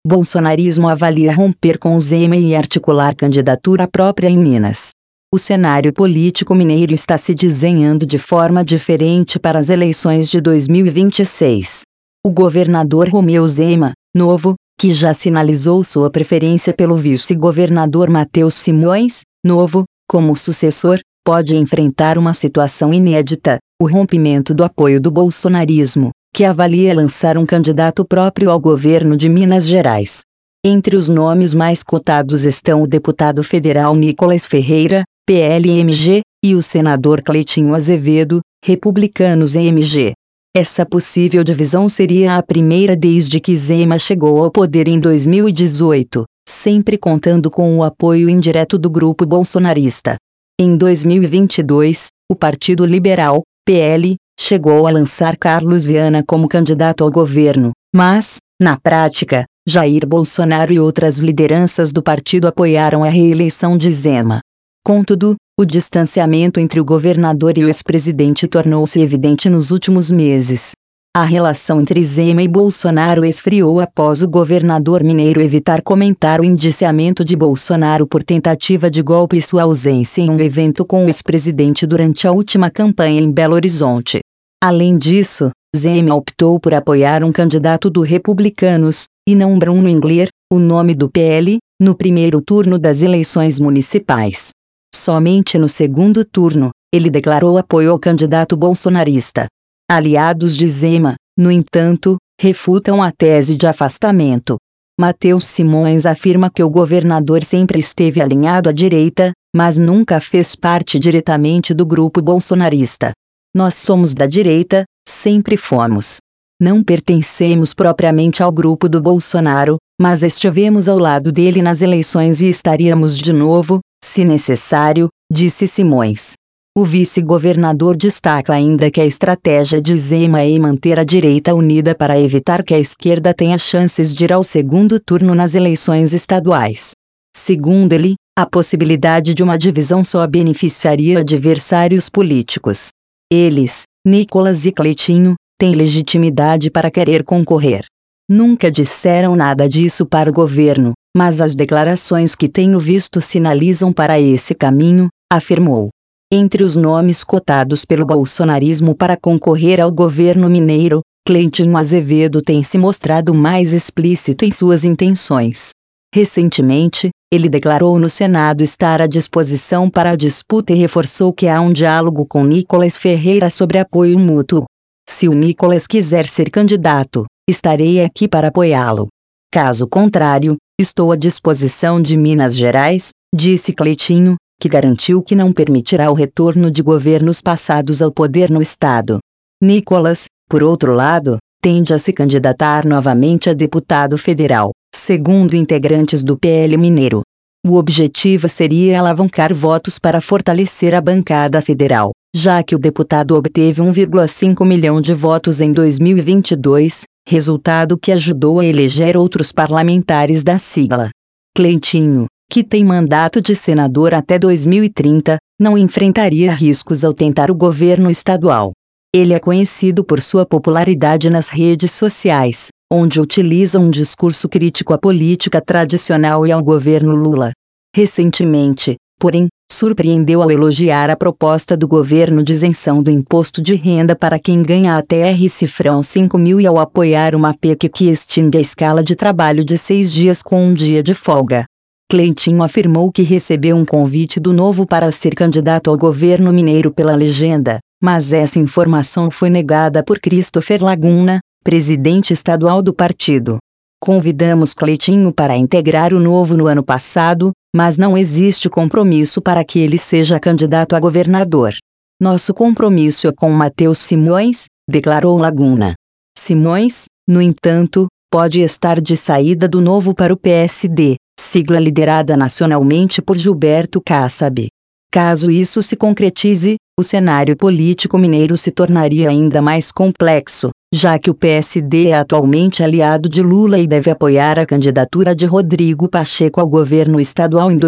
Bolsonarismo avalia romper com Zema e articular candidatura própria em Minas. O cenário político mineiro está se desenhando de forma diferente para as eleições de 2026. O governador Romeu Zema, novo, que já sinalizou sua preferência pelo vice-governador Matheus Simões, novo, como sucessor, pode enfrentar uma situação inédita, o rompimento do apoio do bolsonarismo, que avalia lançar um candidato próprio ao governo de Minas Gerais. Entre os nomes mais cotados estão o deputado federal Nicolas Ferreira, PL-MG, e o senador Cleitinho Azevedo, Republicanos-MG. Essa possível divisão seria a primeira desde que Zema chegou ao poder em 2018, sempre contando com o apoio indireto do grupo bolsonarista. Em 2022, o Partido Liberal, PL, chegou a lançar Carlos Viana como candidato ao governo, mas, na prática, Jair Bolsonaro e outras lideranças do partido apoiaram a reeleição de Zema. Contudo, o distanciamento entre o governador e o ex-presidente tornou-se evidente nos últimos meses. A relação entre Zema e Bolsonaro esfriou após o governador mineiro evitar comentar o indiciamento de Bolsonaro por tentativa de golpe e sua ausência em um evento com o ex-presidente durante a última campanha em Belo Horizonte. Além disso, Zema optou por apoiar um candidato do Republicanos, e não Bruno Engler, o nome do PL, no primeiro turno das eleições municipais. Somente no segundo turno, ele declarou apoio ao candidato bolsonarista. Aliados de Zema, no entanto, refutam a tese de afastamento. Matheus Simões afirma que o governador sempre esteve alinhado à direita, mas nunca fez parte diretamente do grupo bolsonarista. Nós somos da direita, sempre fomos. Não pertencemos propriamente ao grupo do Bolsonaro, mas estivemos ao lado dele nas eleições e estaríamos de novo, se necessário, disse Simões. O vice-governador destaca ainda que a estratégia de Zema é manter a direita unida para evitar que a esquerda tenha chances de ir ao segundo turno nas eleições estaduais. Segundo ele, a possibilidade de uma divisão só beneficiaria adversários políticos. Eles, Nicolas e Cleitinho, têm legitimidade para querer concorrer. Nunca disseram nada disso para o governo, mas as declarações que tenho visto sinalizam para esse caminho, afirmou. Entre os nomes cotados pelo bolsonarismo para concorrer ao governo mineiro, Cleitinho Azevedo tem se mostrado mais explícito em suas intenções. Recentemente, ele declarou no Senado estar à disposição para a disputa e reforçou que há um diálogo com Nicolas Ferreira sobre apoio mútuo. Se o Nicolas quiser ser candidato, estarei aqui para apoiá-lo. Caso contrário, estou à disposição de Minas Gerais, disse Cleitinho, que garantiu que não permitirá o retorno de governos passados ao poder no estado. Nicolas, por outro lado, tende a se candidatar novamente a deputado federal, segundo integrantes do PL mineiro. O objetivo seria alavancar votos para fortalecer a bancada federal, já que o deputado obteve 1,5 milhão de votos em 2022, resultado que ajudou a eleger outros parlamentares da sigla. Cleitinho, que tem mandato de senador até 2030, não enfrentaria riscos ao tentar o governo estadual. Ele é conhecido por sua popularidade nas redes sociais, onde utiliza um discurso crítico à política tradicional e ao governo Lula. Recentemente, porém, surpreendeu ao elogiar a proposta do governo de isenção do imposto de renda para quem ganha até R$ 5 mil e ao apoiar uma PEC que extingue a escala de trabalho de 6 dias com um dia de folga. Cleitinho afirmou que recebeu um convite do Novo para ser candidato ao governo mineiro pela legenda, mas essa informação foi negada por Christopher Laguna, presidente estadual do partido. Convidamos Cleitinho para integrar o Novo no ano passado, mas não existe compromisso para que ele seja candidato a governador. Nosso compromisso é com Matheus Simões, declarou Laguna. Simões, no entanto, pode estar de saída do Novo para o PSD, sigla liderada nacionalmente por Gilberto Kassab. Caso isso se concretize, o cenário político mineiro se tornaria ainda mais complexo, já que o PSD é atualmente aliado de Lula e deve apoiar a candidatura de Rodrigo Pacheco ao governo estadual em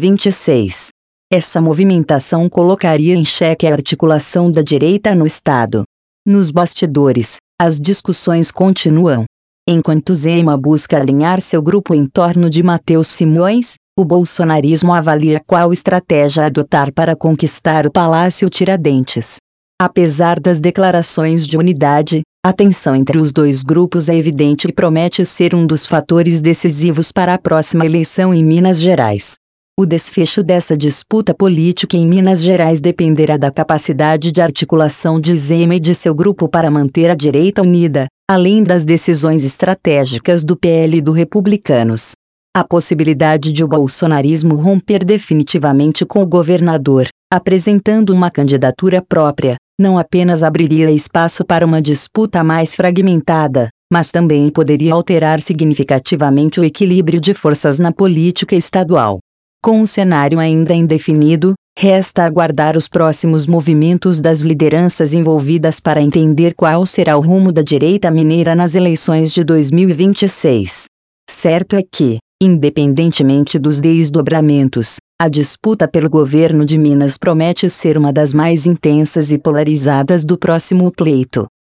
2026. Essa movimentação colocaria em xeque a articulação da direita no estado. Nos bastidores, as discussões continuam. Enquanto Zema busca alinhar seu grupo em torno de Matheus Simões, o bolsonarismo avalia qual estratégia adotar para conquistar o Palácio Tiradentes. Apesar das declarações de unidade, a tensão entre os dois grupos é evidente e promete ser um dos fatores decisivos para a próxima eleição em Minas Gerais. O desfecho dessa disputa política em Minas Gerais dependerá da capacidade de articulação de Zema e de seu grupo para manter a direita unida, além das decisões estratégicas do PL e do Republicanos. A possibilidade de o bolsonarismo romper definitivamente com o governador, apresentando uma candidatura própria, não apenas abriria espaço para uma disputa mais fragmentada, mas também poderia alterar significativamente o equilíbrio de forças na política estadual. Com o cenário ainda indefinido, resta aguardar os próximos movimentos das lideranças envolvidas para entender qual será o rumo da direita mineira nas eleições de 2026. Certo é que, independentemente dos desdobramentos, a disputa pelo governo de Minas promete ser uma das mais intensas e polarizadas do próximo pleito.